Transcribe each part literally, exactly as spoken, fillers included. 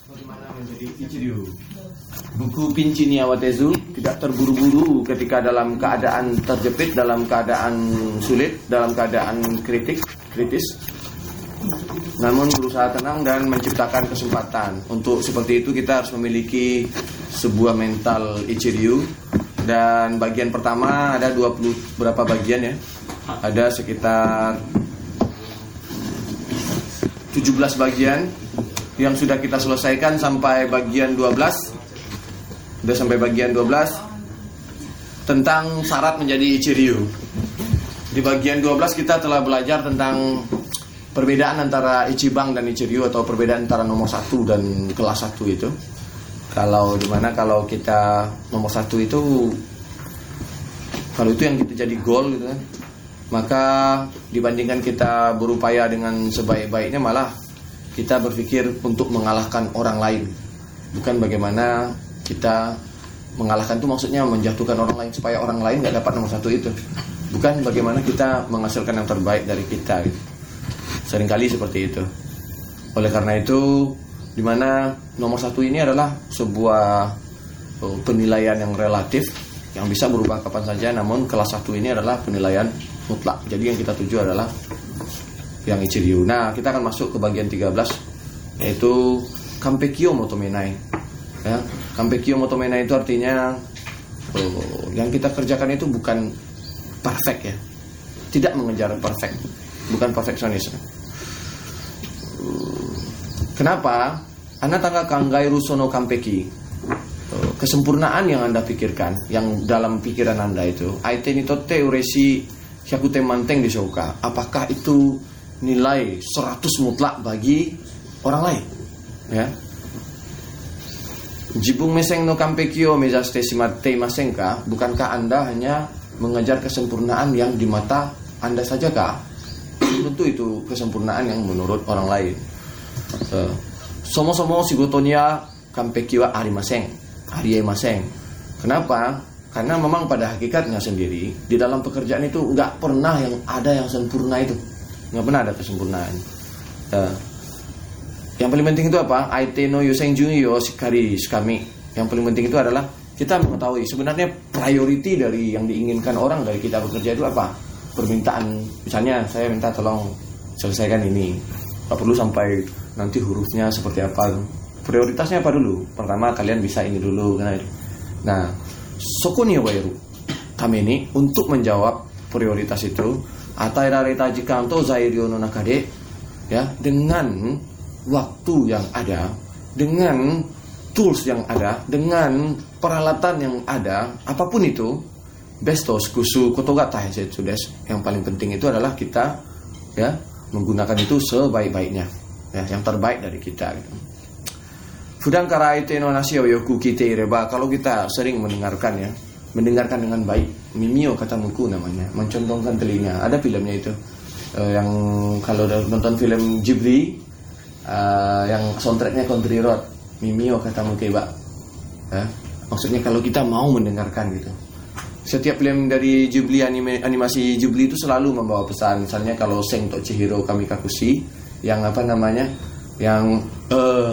Bagaimana menjadi Ichiryu? Buku Pinchi ni Awatezu tidak terburu-buru ketika dalam keadaan terjepit, dalam keadaan sulit, dalam keadaan kritik, kritis. Namun berusaha tenang dan menciptakan kesempatan. Untuk seperti itu kita harus memiliki sebuah mental Ichiryu. Dan bagian pertama ada dua puluh berapa bagian ya? Ada sekitar tujuh belas bagian yang sudah kita selesaikan sampai bagian dua belas. Sudah sampai bagian dua belas tentang syarat menjadi Ichiryu. Di bagian dua belas kita telah belajar tentang perbedaan antara Ichiban dan Ichiryu, atau perbedaan antara nomor satu dan kelas satu itu. Kalau dimana kalau kita nomor satu itu, kalau itu yang kita jadi goal gitu kan, maka dibandingkan kita berupaya dengan sebaik-baiknya, malah kita berpikir untuk mengalahkan orang lain. Bukan bagaimana kita mengalahkan itu maksudnya menjatuhkan orang lain supaya orang lain gak dapat nomor satu itu. Bukan bagaimana kita menghasilkan yang terbaik dari kita gitu. Seringkali seperti itu. Oleh karena itu, dimana nomor satu ini adalah sebuah uh, penilaian yang relatif yang bisa berubah kapan saja, namun kelas satu ini adalah penilaian mutlak. Jadi yang kita tuju adalah yang Ichiryu. Nah, kita akan masuk ke bagian tiga belas, yaitu Kampekyo Motomenai. Ya, Kampekyo Motomenai itu artinya uh, yang kita kerjakan itu bukan perfect ya. Tidak mengejar perfect, bukan perfeksionis. Kenapa? Anda tangga kanggai rusono kampeki. Kesempurnaan yang Anda pikirkan, yang dalam pikiran Anda itu, aite ni totte uresi hyakute manteng dishouka. Apakah itu nilai seratus mutlak bagi orang lain? Ya. Jibung meseng no kampekyo mejaste shimatte imasenka? Bukankah Anda hanya mengejar kesempurnaan yang di mata Anda saja kah? Tentu itu kesempurnaan yang menurut orang lain. Somo-somo shigotonya kampeki wa arimasen, ariemasen. Kenapa? Karena memang pada hakikatnya sendiri di dalam pekerjaan itu nggak pernah yang ada yang sempurna itu, nggak pernah ada kesempurnaan. Uh, yang paling penting itu apa? Aite no yosenju yo shikari shikami. Yang paling penting itu adalah kita mengetahui sebenarnya priority dari yang diinginkan orang dari kita bekerja itu apa. Permintaan, misalnya saya minta tolong selesaikan ini, nggak perlu sampai nanti hurufnya seperti apa. Prioritasnya apa dulu? Pertama kalian bisa ini dulu. Nah, sokoni wairu kami ini untuk menjawab prioritas itu, atairareta jikanto zairyo no nakade, ya, dengan waktu yang ada, dengan tools yang ada, dengan peralatan yang ada, apapun itu, bestos kusu kotogata sudes. Yang paling penting itu adalah kita ya menggunakan itu sebaik-baiknya, ya, yang terbaik dari kita gitu. Fudan karaite no nasi yoku kite ireba, kalau kita sering mendengarkan ya, mendengarkan dengan baik, mimio kata muku namanya, mencondongkan telinga. Ada filmnya itu, uh, yang kalau udah nonton film Ghibli, uh, yang soundtracknya Country Road, mimio kata muku ba, ya, maksudnya kalau kita mau mendengarkan gitu. Setiap film dari Ghibli, anime, animasi Ghibli itu selalu membawa pesan. Misalnya kalau Seng to Chihiro Kamikakushi, yang apa namanya, yang eh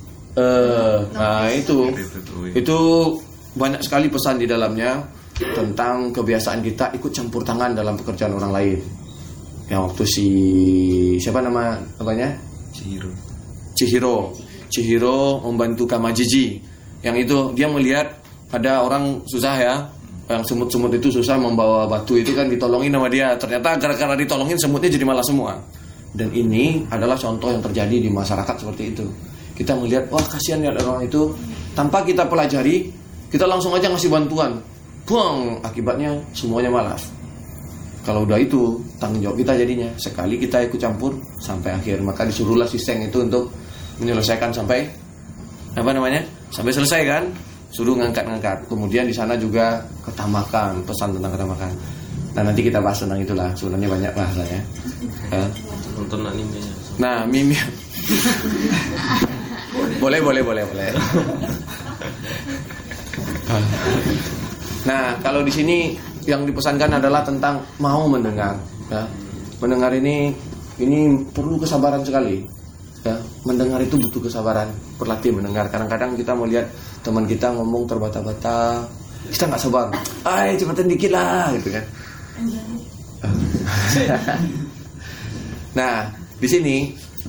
eh nah itu itu banyak sekali pesan di dalamnya tentang kebiasaan kita ikut campur tangan dalam pekerjaan orang lain. Yang waktu si siapa nama namanya Chihiro Chihiro Chihiro membantu Kamajiji, yang itu dia melihat ada orang susah ya, yang semut-semut itu susah membawa batu itu kan, ditolongin sama dia. Ternyata gara-gara ditolongin semutnya jadi malah semua. Dan ini adalah contoh yang terjadi di masyarakat seperti itu. Kita melihat, wah kasihan ya orang itu, tanpa kita pelajari, kita langsung aja ngasih bantuan, buang, akibatnya semuanya malas. Kalau udah itu tanggung jawab kita jadinya. Sekali kita ikut campur sampai akhir, maka disuruhlah si Seng itu untuk menyelesaikan sampai apa namanya, sampai selesai kan. Suruh ngangkat-ngangkat. Kemudian di sana juga ketamakan, pesan tentang ketamakan. Nah nanti kita bahas tentang itulah. Sebenarnya banyak bahasanya. Ya. Nonton animenya. Nah mimi. boleh boleh boleh boleh. Nah kalau di sini yang dipesankan adalah tentang mau mendengar. Ya. Mendengar ini ini perlu kesabaran sekali. ya, mendengar itu butuh kesabaran, berlatih mendengar. Kadang-kadang kita mau lihat teman kita ngomong terbata-bata, kita nggak sabar, ay cepetan dikit lah gitu kan. Nah di sini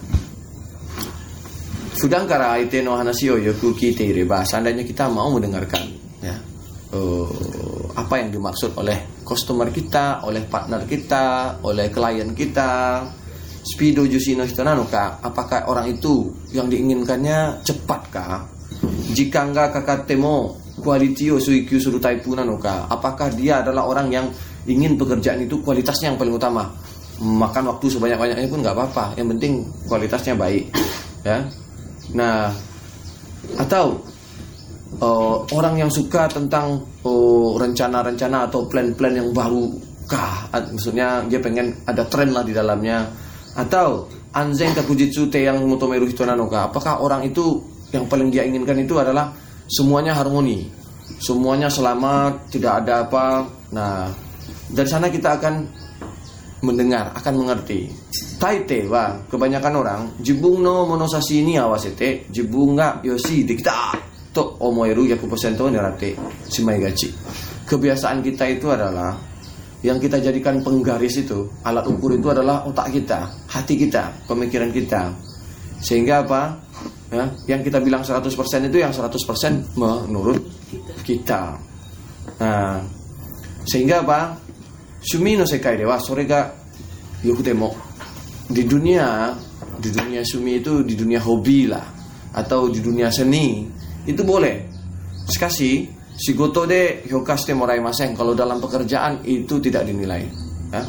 Sudangkara ite no hanashio yoku kiteireba, seandainya kita mau mendengarkan ya uh, apa yang dimaksud oleh customer kita, oleh partner kita, oleh klien kita, speedo jushi no hito nanoka, apakah orang itu yang diinginkannya cepatkah? Jika enggak kakatemo quality o suikyu suru taipu nanoka, apakah dia adalah orang yang ingin pekerjaan itu kualitasnya yang paling utama, makan waktu sebanyak-banyaknya pun nggak apa-apa, yang penting kualitasnya baik ya. Nah, atau uh, orang yang suka tentang uh, rencana-rencana atau plan-plan yang baru kah, maksudnya dia pengen ada tren lah di dalamnya. Atau anzen kakujitsu te yang motomeru hito nanoka, apakah orang itu yang paling dia inginkan itu adalah semuanya harmoni, semuanya selamat, tidak ada apa. Nah, dari sana kita akan mendengar, akan mengerti. Taite wa, kebanyakan orang jibung no monosashi ni awasete jibung ga yoshi dekita to omoeru yaku persen nerate shimai gachi. Kebiasaan kita itu adalah yang kita jadikan penggaris itu, alat ukur itu adalah otak kita, hati kita, pemikiran kita. Sehingga apa? Ya, yang kita bilang seratus persen itu yang seratus persen menurut kita. Nah, sehingga apa? Sumi no sekai dewa sore ga yoku temo. Di dunia, di dunia sumi itu di dunia hobi lah, atau di dunia seni itu boleh. Sekasi shigoto de hyokashite moraimasen, kalau dalam pekerjaan itu tidak dinilai. Ya.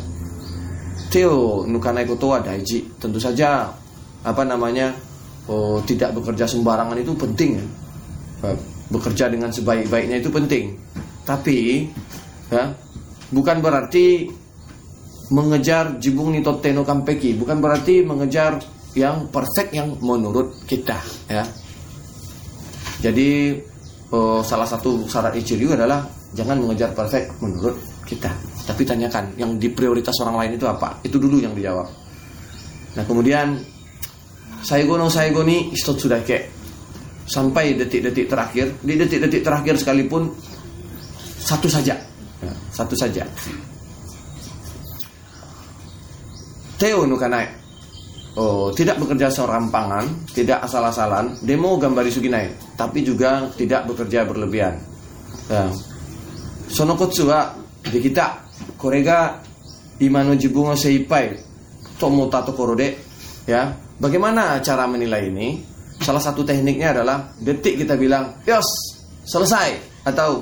Teo nukanai koto wa daiji, tentu saja apa namanya oh, tidak bekerja sembarangan itu penting ya. Bekerja dengan sebaik-baiknya itu penting. Tapi ya, bukan berarti mengejar jibung ni totte no kampeki, bukan berarti mengejar yang perfect yang menurut kita ya. Jadi oh, salah satu syarat ichiryu adalah jangan mengejar perfect menurut kita, tapi tanyakan yang di prioritas orang lain itu apa, itu dulu yang dijawab. Nah kemudian saigo no saigo ni hitotsu dake, sampai detik-detik terakhir, di detik-detik terakhir sekalipun satu saja ya, satu saja. Teo nukanai, oh, tidak bekerja serampangan, tidak asal-asalan, demo gambari suginai, tapi juga tidak bekerja berlebihan. Ya. Sonokotsu wa di kita, korega imano jibun o seipai tomota tokoro de, ya. Bagaimana cara menilai ini? Salah satu tekniknya adalah detik kita bilang, "Yos, selesai," atau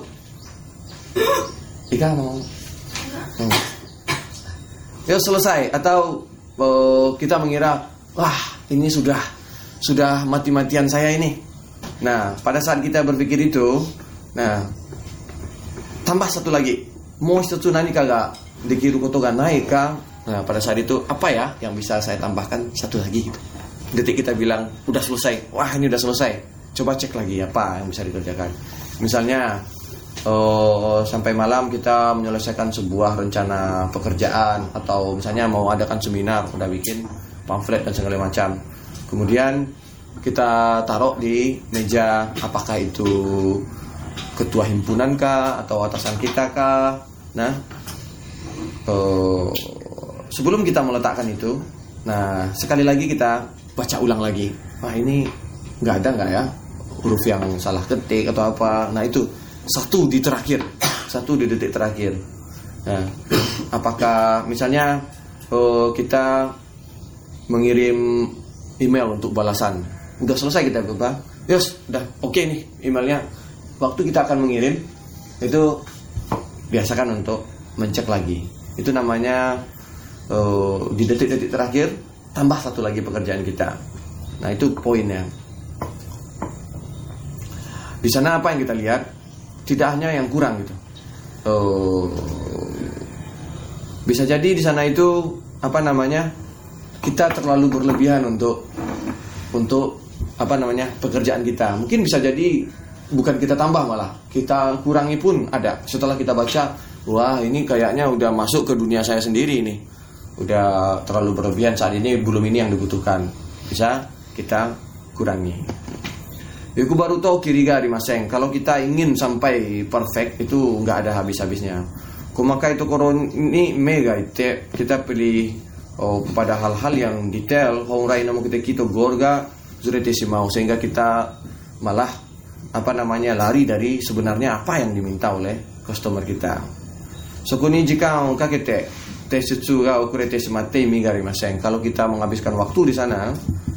Ika mau hmm. "Yos, selesai," atau oh, kita mengira, wah ini sudah sudah mati-matian saya ini. Nah pada saat kita berpikir itu, nah tambah satu lagi, mo hitotsu nanika ga dekiru koto ga nai ka. Nah pada saat itu apa ya yang bisa saya tambahkan satu lagi gitu. Detik kita bilang udah selesai, wah ini udah selesai, coba cek lagi apa yang bisa dikerjakan. Misalnya oh, sampai malam kita menyelesaikan sebuah rencana pekerjaan, atau misalnya mau adakan seminar, udah bikin pamflet dan segala macam. Kemudian kita taruh di meja, apakah itu ketua himpunan kah atau atasan kita kah. Nah oh, sebelum kita meletakkan itu, nah sekali lagi kita baca ulang lagi, wah ini nggak ada nggak ya huruf yang salah ketik atau apa. Nah itu satu di terakhir, satu di detik terakhir. Nah, apakah misalnya oh, kita mengirim email untuk balasan, udah selesai kita buka, yes, udah oke okay nih emailnya. Waktu kita akan mengirim itu biasakan untuk mencek lagi. Itu namanya oh, di detik-detik terakhir tambah satu lagi pekerjaan kita. Nah itu poinnya. Di sana apa yang kita lihat? Tidak hanya yang kurang gitu. Oh, bisa jadi di sana itu apa namanya kita terlalu berlebihan untuk untuk apa namanya pekerjaan kita. Mungkin bisa jadi bukan kita tambah, malah kita kurangi pun ada. Setelah kita baca, wah ini kayaknya udah masuk ke dunia saya sendiri nih, udah terlalu berlebihan, saat ini belum ini yang dibutuhkan. Bisa kita kurangi. Aku baru tahu kiriga di maseng. Kalau kita ingin sampai perfect itu nggak ada habis-habisnya. Kumaka itu koron ini mega itu kita pilih oh, pada hal-hal yang detail. Hongrai namu kita kita gorga zuretesimau sehingga kita malah apa namanya lari dari sebenarnya apa yang diminta oleh customer kita. Sokuni jika angka kita tesutsuga okurete semate migari maseng. Kalau kita menghabiskan waktu di sana,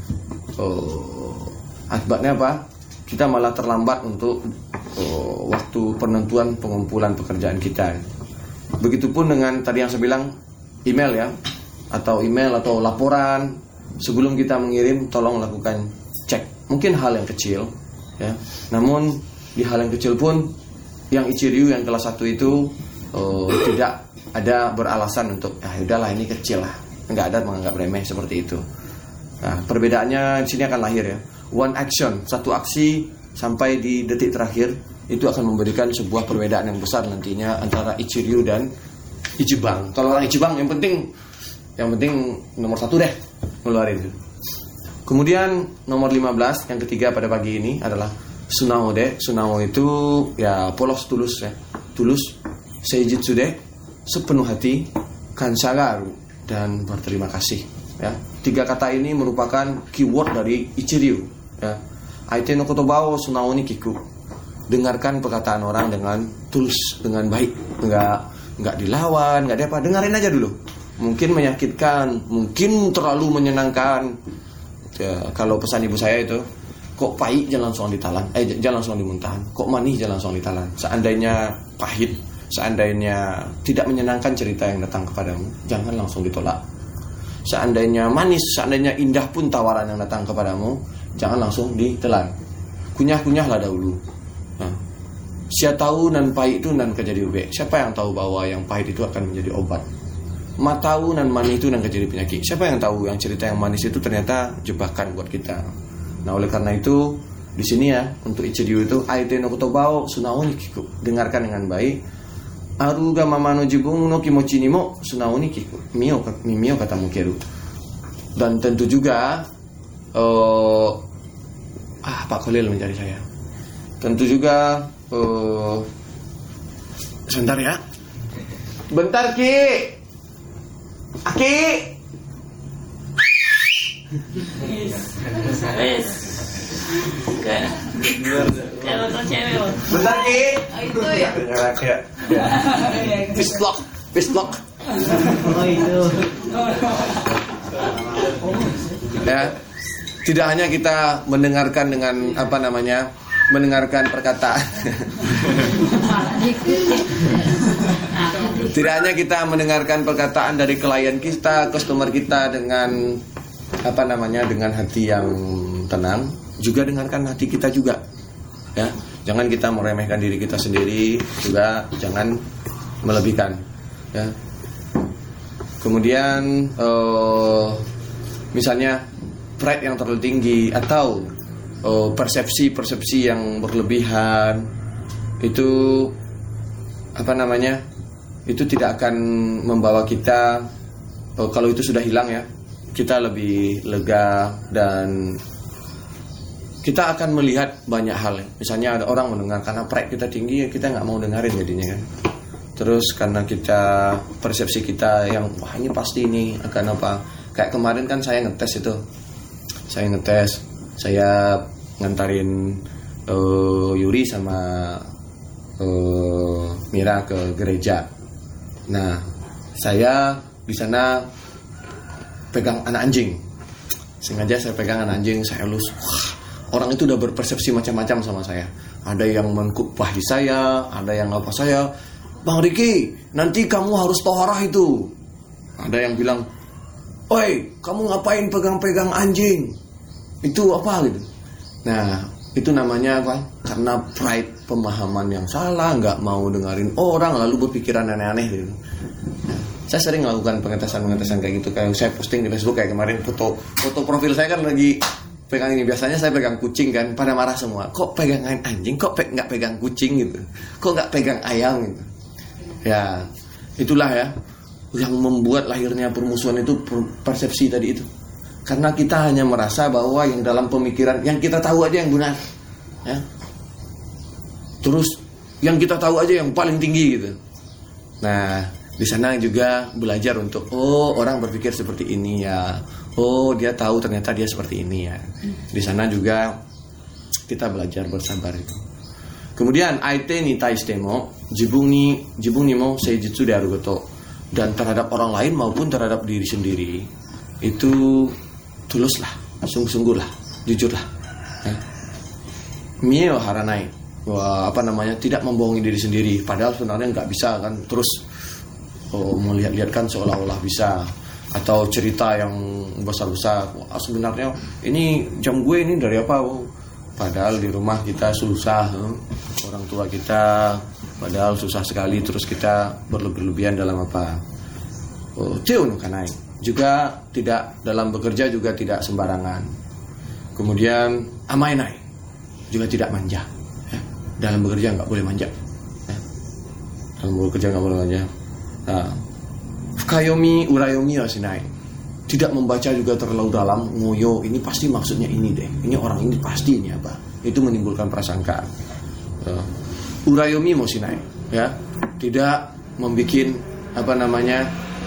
oh, akibatnya apa? Kita malah terlambat untuk oh, waktu penentuan pengumpulan pekerjaan kita. Begitupun dengan tadi yang saya bilang email ya, atau email atau laporan sebelum kita mengirim tolong lakukan cek. Mungkin hal yang kecil ya, namun di hal yang kecil pun yang Ichiryu yang kelas satu itu oh, tidak ada beralasan untuk ah udahlah ini kecil lah, nggak ada menganggap remeh seperti itu. Nah, perbedaannya di sini akan lahir ya. One action, satu aksi sampai di detik terakhir itu akan memberikan sebuah perbedaan yang besar nantinya antara Ichiryu dan Ichiban. Kalau orang Ichiban yang penting yang penting nomor satu deh ngeluarin itu. Kemudian nomor lima belas yang ketiga pada pagi ini adalah Sunao de. Sunao itu ya polos tulus ya. Tulus, seijitsu de, sepenuh hati, kanshagaru dan berterima kasih ya. Tiga kata ini merupakan keyword dari Ichiryu ya. Aite no kotoba o sunao ni kiku. Dengarkan perkataan orang dengan tulus, dengan baik, enggak enggak dilawan, enggak ada apa, dengarin aja dulu. Mungkin menyakitkan, mungkin terlalu menyenangkan. Ya, kalau pesan ibu saya itu, kok pahit jangan langsung ditalan, eh jangan langsung dimuntahan. Kok manis jangan langsung ditalan. Seandainya pahit, seandainya tidak menyenangkan cerita yang datang kepadamu, jangan langsung ditolak. Seandainya manis, seandainya indah pun tawaran yang datang kepadamu, jangan langsung ditelan. Kunyah-kunyahlah dahulu. Nah, siapa tahu nan pahit itu nan kejadi ube. Siapa yang tahu bahwa yang pahit itu akan menjadi obat? Ma tahu nan manis itu nan kejadi penyakit. Siapa yang tahu yang cerita yang manis itu ternyata jebakan buat kita. Nah, oleh karena itu di sini ya untuk Ichiryu itu aite no kotobao sunao ni kiku. Dengarkan dengan baik. Aruga mama no jibun no kimochi ni mo sunao ni kiku. Mio mio kata mukeru. Dan tentu juga uh, ah Pak Khalil mencari saya. Tentu juga uh, sebentar ya. Bentar Ki. Aki. Wes. Kayak kayak nonton cewek. Bentar Ki. Oh, itu ya. Ya. Fist block, fist block. Oh itu. Ya. Tidak hanya kita mendengarkan dengan apa namanya? Mendengarkan perkataan. Tidak hanya kita mendengarkan perkataan dari klien kita, customer kita dengan apa namanya dengan hati yang tenang, juga dengarkan hati kita juga. Ya, jangan kita meremehkan diri kita sendiri, juga jangan melebihkan. Ya. Kemudian, uh, misalnya pride yang terlalu tinggi atau uh, persepsi-persepsi yang berlebihan itu apa namanya? Itu tidak akan membawa kita uh, kalau itu sudah hilang ya, kita lebih lega dan kita akan melihat banyak hal. Misalnya ada orang mendengar karena pride kita tinggi, ya kita nggak mau dengerin jadinya kan. Terus karena kita persepsi kita yang wah ini pasti ini akan apa? Kayak kemarin kan saya ngetes itu, saya ngetes, saya ngantarin uh, Yuri sama uh, Mira ke gereja. Nah, saya di sana pegang anak anjing. Sengaja saya pegang anak anjing, saya elus. Wah, orang itu udah berpersepsi macam-macam sama saya. Ada yang mengkupah di saya, ada yang apa saya. Bang Riki, nanti kamu harus toharah itu. Ada yang bilang, oi, kamu ngapain pegang-pegang anjing? Itu apa gitu. Nah, itu namanya apa? Karena pride, pemahaman yang salah, nggak mau dengerin orang, lalu berpikiran aneh-aneh gitu. Nah, saya sering melakukan pengetesan-pengetesan kayak gitu. Kayak saya posting di Facebook kayak kemarin foto foto profil saya kan lagi pegang ini. Biasanya saya pegang kucing kan, pada marah semua. Kok pegang anjing? Kok pe- nggak pegang kucing gitu? Kok nggak pegang ayam gitu? Ya, itulah ya yang membuat lahirnya permusuhan itu persepsi tadi itu. Karena kita hanya merasa bahwa yang dalam pemikiran yang kita tahu aja yang benar, ya. Terus yang kita tahu aja yang paling tinggi gitu. Nah, di sana juga belajar untuk oh orang berpikir seperti ini ya. Oh dia tahu ternyata dia seperti ini ya. Di sana juga kita belajar bersabar itu. Kemudian aite ni taistemo jibung ni jibung ni mo seijutsu de aru goto. Dan terhadap orang lain maupun terhadap diri sendiri itu tuluslah, sungguh-sungguhlah, jujurlah. Ya. Mie haranai, wah apa namanya tidak membohongi diri sendiri. Padahal sebenarnya nggak bisa kan terus oh, melihat-lihatkan seolah-olah bisa atau cerita yang besar-besar. Wah, sebenarnya ini jam gue ini dari apa? Oh, padahal di rumah kita susah, eh? Orang tua kita padahal susah sekali terus kita berlebihan dalam apa? Oh, teun kanai. Juga tidak dalam bekerja juga tidak sembarangan. Kemudian amainai juga tidak manja. Ya. Dalam bekerja nggak boleh manja. Ya. Dalam bekerja nggak boleh manja. Nah, fukayomi urayomi wasinai. Tidak membaca juga terlalu dalam. Ngoyo ini pasti maksudnya ini deh. Ini orang ini pasti ini apa? Itu menimbulkan prasangka. Uh, urayomi wasinai. Ya, tidak membuat apa namanya.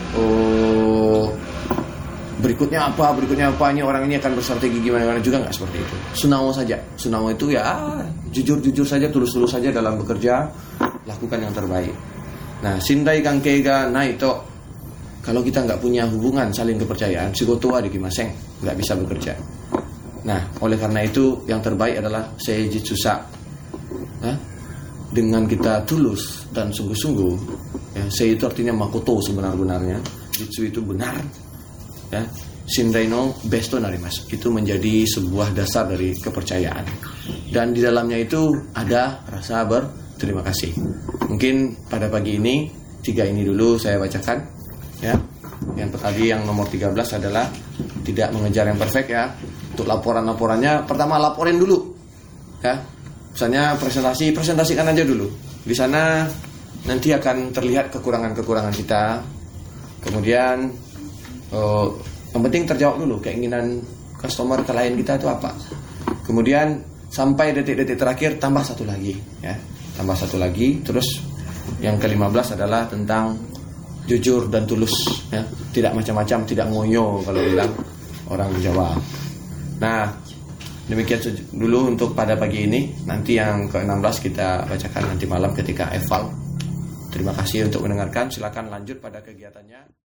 Oh, berikutnya apa, berikutnya apa, ini orang ini akan bersrategi gimana juga nggak seperti itu. Sunawo saja, sunawo itu ya jujur-jujur saja, tulus-tulus saja dalam bekerja, lakukan yang terbaik. Nah, sindai kangkega naito, kalau kita nggak punya hubungan saling kepercayaan, shigoto wa dekimasen, nggak bisa bekerja. Nah, oleh karena itu yang terbaik adalah seijitsusa. Nah, dengan kita tulus dan sungguh-sungguh, ya, sei itu artinya makoto sebenar-benarnya, jitsu itu benar, ya, shindai no besto narimasu, itu menjadi sebuah dasar dari kepercayaan, dan di dalamnya itu ada rasa berterima kasih. Mungkin pada pagi ini tiga ini dulu saya bacakan, ya. Yang tadi yang nomor tiga belas adalah tidak mengejar yang perfect, ya. Untuk laporan-laporannya pertama laporin dulu, ya. Misalnya presentasi, presentasikan aja dulu. Di sana nanti akan terlihat kekurangan-kekurangan kita. Kemudian oh, yang penting terjawab dulu keinginan customer klien kita itu apa. Kemudian sampai detik-detik terakhir tambah satu lagi, ya. Tambah satu lagi. Terus yang kelima belas adalah tentang jujur dan tulus, ya. Tidak macam-macam, tidak ngoyo kalau bilang orang Jawa. Nah, demikian dulu untuk pada pagi ini. Nanti yang ke enam belas kita bacakan nanti malam ketika eval. Terima kasih untuk mendengarkan. Silakan lanjut pada kegiatannya.